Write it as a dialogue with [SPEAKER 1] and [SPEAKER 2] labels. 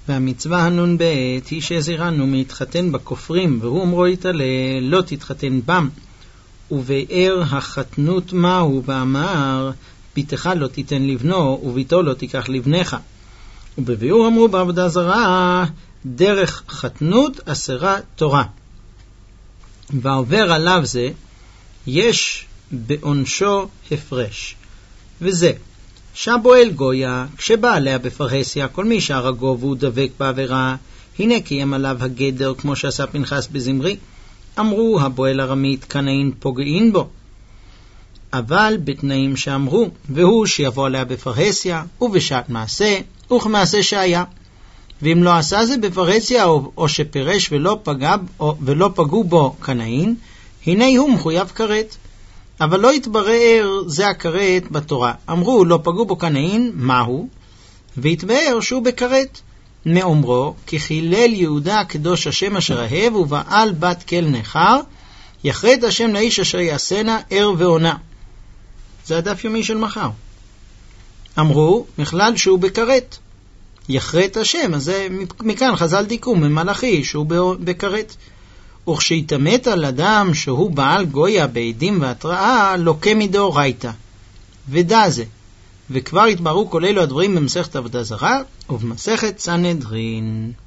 [SPEAKER 1] והמצווה הנון בעת היא שהזירנו מתחתן בכופרים, והוא אמרו יתעלה לא תתחתן בם. ובאר החתנות מהו ואמר ביתך לא תיתן לבנו וביתו לא תיקח לבנך. ובביאור אמרו בעבודה זרה דרך חתנות אסרה תורה. והעובר עליו זה יש בעונשו הפרש, וזה שבועל גויה כשבא עליה בפרהסיה כל מי שהרגו והוא דבק בעבירה, הנה קיים עליו הגדר כמו שעשה פנחס בזמרי. אמרו הבועל ארמית קנאין פוגעין בו, אבל בתנאים שאמרו, והוא שיבוא עליה בפרהסיה ובשעת מעשה וכמעשה שהיה. ואם לא עשה זה בפרהסיה או שפרש ולא פגעו בו קנאין, הנה הוא מחויב כרת. אבל לא יתברר זה הכרת בתורה. אמרו לא פגעו בו קנאין, מהו? והתברר שהוא בכרת. מאומרו כי חילל יהודה קדוש השם אשר אהב ובעל בת כל נחר, יחרט השם לאיש אשר יעשנה ער ועונה. זה הדף יומי של מחר. אמרו מכלל שהוא בכרת, יחרט השם, אז מכאן חז"ל דייקו ממלאכי שהוא בכרת. וכשהתאמת על אדם שהוא בעל גויה בעדים והתראה לוקה מדאורייתא, ודע זה. וכבר התבררו כל אלו הדברים במסכת עבודה זרה ובמסכת סנהדרין.